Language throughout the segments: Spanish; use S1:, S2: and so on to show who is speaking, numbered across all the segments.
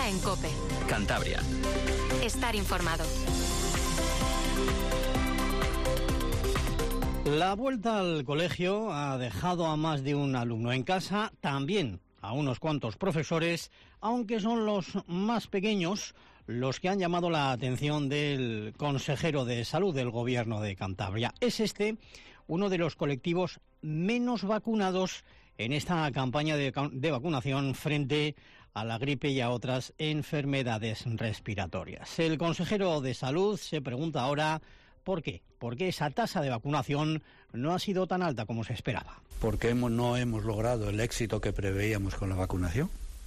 S1: Herrera en COPE.
S2: Cantabria.
S1: Estar informado.
S3: La vuelta al colegio ha dejado a más de un alumno en casa, también a unos cuantos profesores, aunque son los más pequeños los que han llamado la atención del consejero de Salud del Gobierno de Cantabria. Es este uno de los colectivos menos vacunados en esta campaña de vacunación frente a la gripe y a otras enfermedades respiratorias. El consejero de Salud se pregunta ahora ¿por qué? ¿Por qué esa tasa de vacunación no ha sido tan alta como se esperaba?
S4: Porque no hemos logrado el éxito que preveíamos con la vacunación.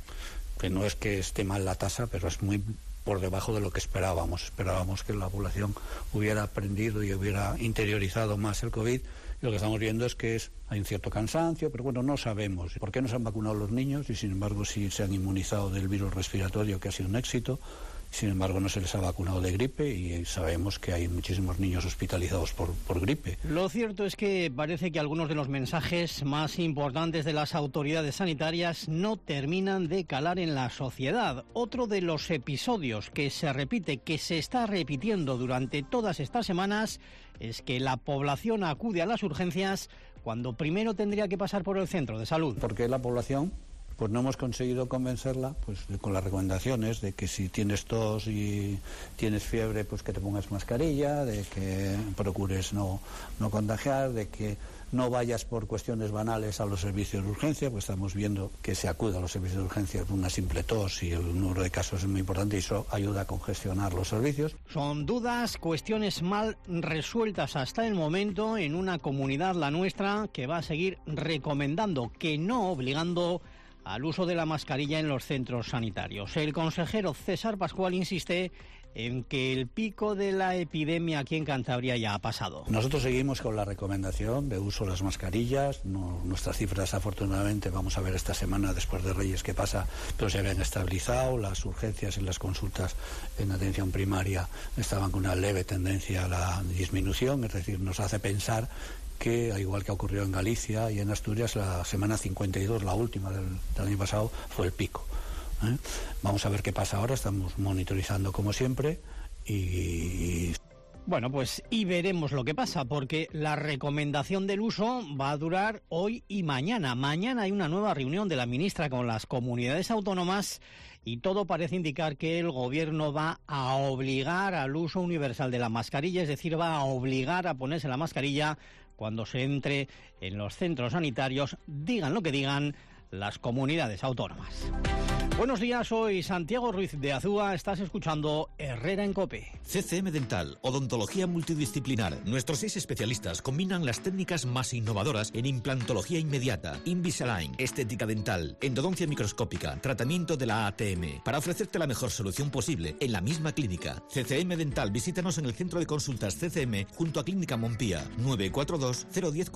S4: Que no es que esté mal la tasa, pero es muy por debajo de lo que esperábamos. Esperábamos que la población hubiera aprendido y hubiera interiorizado más el COVID. Y lo que estamos viendo es que hay un cierto cansancio, pero bueno, no sabemos por qué no se han vacunado los niños y sin embargo sí se han inmunizado del virus respiratorio, que ha sido un éxito. Sin embargo, no se les ha vacunado de gripe y sabemos que hay muchísimos niños hospitalizados por gripe.
S3: Lo cierto es que parece que algunos de los mensajes más importantes de las autoridades sanitarias no terminan de calar en la sociedad. Otro de los episodios que se repite, que se está repitiendo durante todas estas semanas, es que la población acude a las urgencias cuando primero tendría que pasar por el centro de salud.
S4: Porque la población... pues no hemos conseguido convencerla pues con las recomendaciones de que si tienes tos y tienes fiebre, pues que te pongas mascarilla, de que procures no contagiar, de que no vayas por cuestiones banales a los servicios de urgencia, pues estamos viendo que se acude a los servicios de urgencia por una simple tos y el número de casos es muy importante y eso ayuda a congestionar los servicios.
S3: Son dudas, cuestiones mal resueltas hasta el momento en una comunidad, la nuestra, que va a seguir recomendando, que no obligando al uso de la mascarilla en los centros sanitarios. El consejero César Pascual insiste en que el pico de la epidemia aquí en Cantabria ya ha pasado.
S4: Nosotros seguimos con la recomendación de uso de las mascarillas. Nuestras cifras, afortunadamente, vamos a ver esta semana, después de Reyes, qué pasa, pero se habían estabilizado. Las urgencias y las consultas en atención primaria estaban con una leve tendencia a la disminución, es decir, nos hace pensar que, al igual que ha ocurrido en Galicia y en Asturias, la semana 52, la última del año pasado, fue el pico. Vamos a ver qué pasa ahora, estamos monitorizando como siempre y...
S3: Bueno, pues y veremos lo que pasa, porque la recomendación del uso va a durar hoy y mañana. Mañana hay una nueva reunión de la ministra con las comunidades autónomas y todo parece indicar que el gobierno va a obligar al uso universal de la mascarilla, es decir, va a obligar a ponerse la mascarilla cuando se entre en los centros sanitarios, digan lo que digan las comunidades autónomas. Buenos días, soy Santiago Ruiz de Azúa, estás escuchando Herrera en COPE.
S5: CCM Dental, odontología multidisciplinar. Nuestros 6 especialistas combinan las técnicas más innovadoras en implantología inmediata, Invisalign, estética dental, endodoncia microscópica, tratamiento de la ATM, para ofrecerte la mejor solución posible en la misma clínica. CCM Dental, visítanos en el centro de consultas CCM junto a Clínica Montpía, 942 010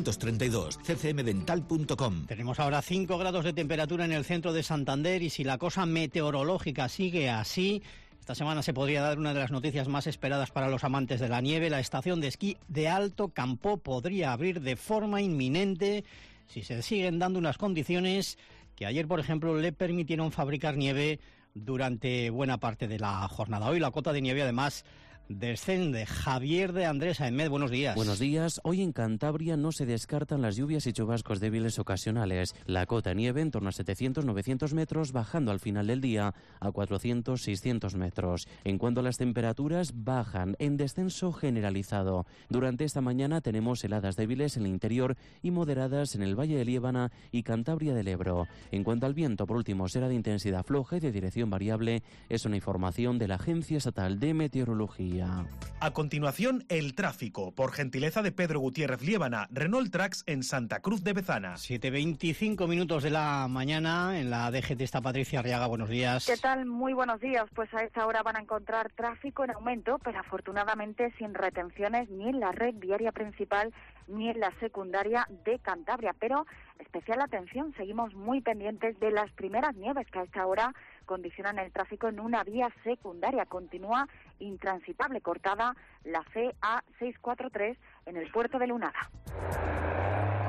S5: 432, ccmdental.com.
S3: Tenemos ahora 5 grados de temperatura en el centro de Santander y si la cosa meteorológica sigue así, esta semana se podría dar una de las noticias más esperadas para los amantes de la nieve. La estación de esquí de Alto Campo podría abrir de forma inminente si se siguen dando unas condiciones que ayer, por ejemplo, le permitieron fabricar nieve durante buena parte de la jornada. Hoy la cota de nieve, además, descende. Javier de Andrés Ahmed, buenos días.
S6: Buenos días. Hoy en Cantabria no se descartan las lluvias y chubascos débiles ocasionales. La cota de nieve en torno a 700-900 metros, bajando al final del día a 400-600 metros. En cuanto a las temperaturas, bajan en descenso generalizado. Durante esta mañana tenemos heladas débiles en el interior y moderadas en el Valle de Liébana y Cantabria del Ebro. En cuanto al viento, por último, será de intensidad floja y de dirección variable. Es una información de la Agencia Estatal de Meteorología.
S7: A continuación, el tráfico, por gentileza de Pedro Gutiérrez Liébana, Renault Trax en Santa Cruz de Bezana.
S3: 7:25 minutos de la mañana, en la DGT está Patricia Arriaga, buenos días.
S8: ¿Qué tal? Muy buenos días. Pues a esta hora van a encontrar tráfico en aumento, pero afortunadamente sin retenciones ni en la red viaria principal ni en la secundaria de Cantabria. Pero especial atención, seguimos muy pendientes de las primeras nieves que a esta hora condicionan el tráfico en una vía secundaria. Continúa intransitable, cortada la CA643 en el puerto de Lunada.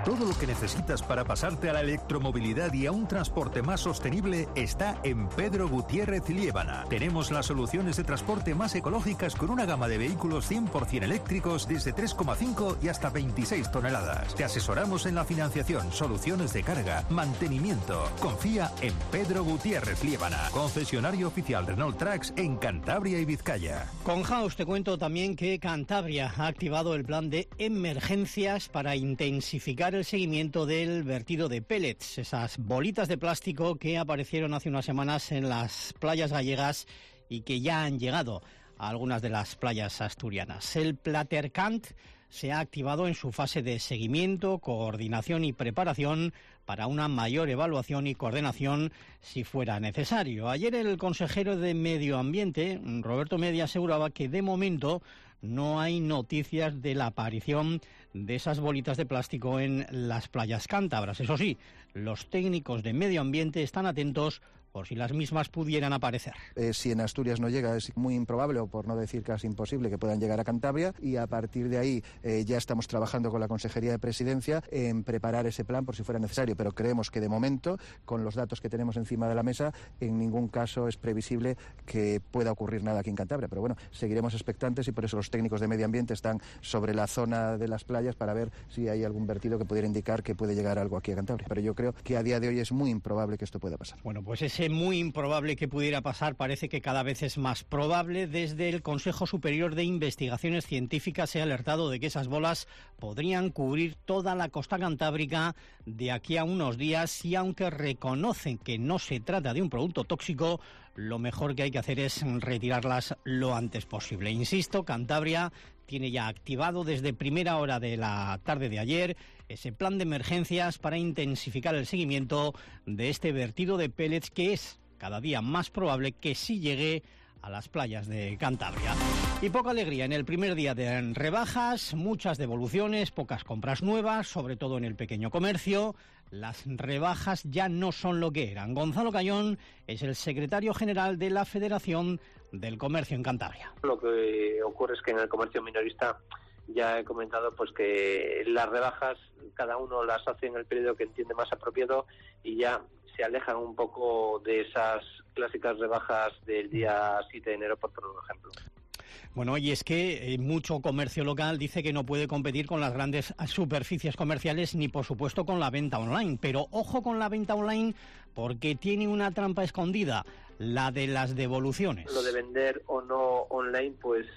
S2: Todo lo que necesitas para pasarte a la electromovilidad y a un transporte más sostenible está en Pedro Gutiérrez Liébana. Tenemos las soluciones de transporte más ecológicas con una gama de vehículos 100% eléctricos desde 3,5 y hasta 26 toneladas. Te asesoramos en la financiación, soluciones de carga, mantenimiento. Confía en Pedro Gutiérrez Liébana, concesionario oficial Renault Trucks en Cantabria y Vizcaya.
S3: Con House te cuento también que Cantabria ha activado el plan de emergencias para intensificar el seguimiento del vertido de pellets, esas bolitas de plástico que aparecieron hace unas semanas en las playas gallegas y que ya han llegado a algunas de las playas asturianas. El Platercant se ha activado en su fase de seguimiento, coordinación y preparación para una mayor evaluación y coordinación si fuera necesario. Ayer el consejero de Medio Ambiente, Roberto Media, aseguraba que de momento no hay noticias de la aparición de esas bolitas de plástico en las playas cántabras. Eso sí, los técnicos de Medio Ambiente están atentos por si las mismas pudieran aparecer.
S9: Si en Asturias no llega, es muy improbable, o por no decir casi imposible, que puedan llegar a Cantabria, y a partir de ahí ya estamos trabajando con la Consejería de Presidencia en preparar ese plan por si fuera necesario, pero creemos que de momento, con los datos que tenemos encima de la mesa, en ningún caso es previsible que pueda ocurrir nada aquí en Cantabria, pero bueno, seguiremos expectantes y por eso los técnicos de Medio Ambiente están sobre la zona de las playas para ver si hay algún vertido que pudiera indicar que puede llegar algo aquí a Cantabria, pero yo creo que a día de hoy es muy improbable que esto pueda pasar.
S3: Bueno, pues ese muy improbable que pudiera pasar parece que cada vez es más probable. Desde el Consejo Superior de Investigaciones Científicas se ha alertado de que esas bolas podrían cubrir toda la costa cantábrica de aquí a unos días y aunque reconocen que no se trata de un producto tóxico, lo mejor que hay que hacer es retirarlas lo antes posible. Insisto, Cantabria tiene ya activado desde primera hora de la tarde de ayer ese plan de emergencias para intensificar el seguimiento de este vertido de pellets que es cada día más probable que sí llegue a las playas de Cantabria. Y poca alegría en el primer día de rebajas, muchas devoluciones, pocas compras nuevas, sobre todo en el pequeño comercio. Las rebajas ya no son lo que eran. Gonzalo Cayón es el secretario general de la Federación del Comercio en Cantabria.
S10: Lo que ocurre es que en el comercio minorista ya he comentado pues que las rebajas cada uno las hace en el periodo que entiende más apropiado y ya se alejan un poco de esas clásicas rebajas del día 7 de enero, por poner un ejemplo.
S3: Bueno, y es que mucho comercio local dice que no puede competir con las grandes superficies comerciales ni, por supuesto, con la venta online. Pero ojo con la venta online porque tiene una trampa escondida, la de las devoluciones.
S10: Lo de vender o no online, pues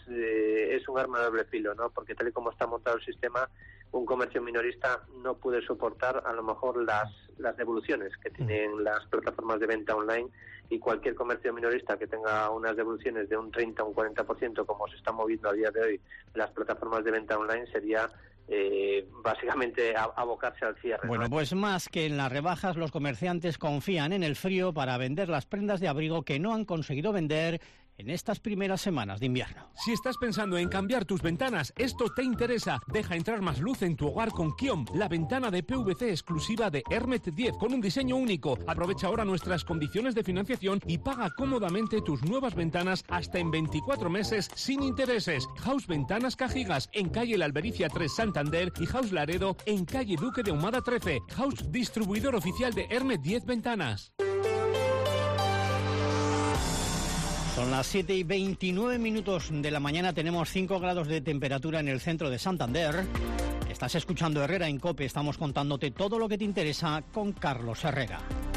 S10: es un arma de doble filo, ¿no? Porque tal y como está montado el sistema, un comercio minorista no puede soportar a lo mejor las devoluciones que tienen las plataformas de venta online, y cualquier comercio minorista que tenga unas devoluciones de un 30 o un 40%, como se está moviendo a día de hoy las plataformas de venta online, sería básicamente abocarse al cierre.
S3: Bueno,
S10: ¿no?
S3: Pues más que en las rebajas, los comerciantes confían en el frío para vender las prendas de abrigo que no han conseguido vender en estas primeras semanas de invierno.
S11: Si estás pensando en cambiar tus ventanas, esto te interesa. Deja entrar más luz en tu hogar con Kiom, la ventana de PVC exclusiva de Hermet 10 con un diseño único. Aprovecha ahora nuestras condiciones de financiación y paga cómodamente tus nuevas ventanas hasta en 24 meses sin intereses. House Ventanas Cajigas en calle La Albericia 3 Santander y House Laredo en calle Duque de Ahumada 13. House, distribuidor oficial de Hermet 10 Ventanas.
S3: Son las 7:29 de la mañana, tenemos 5 grados de temperatura en el centro de Santander. Estás escuchando Herrera en COPE, estamos contándote todo lo que te interesa con Carlos Herrera.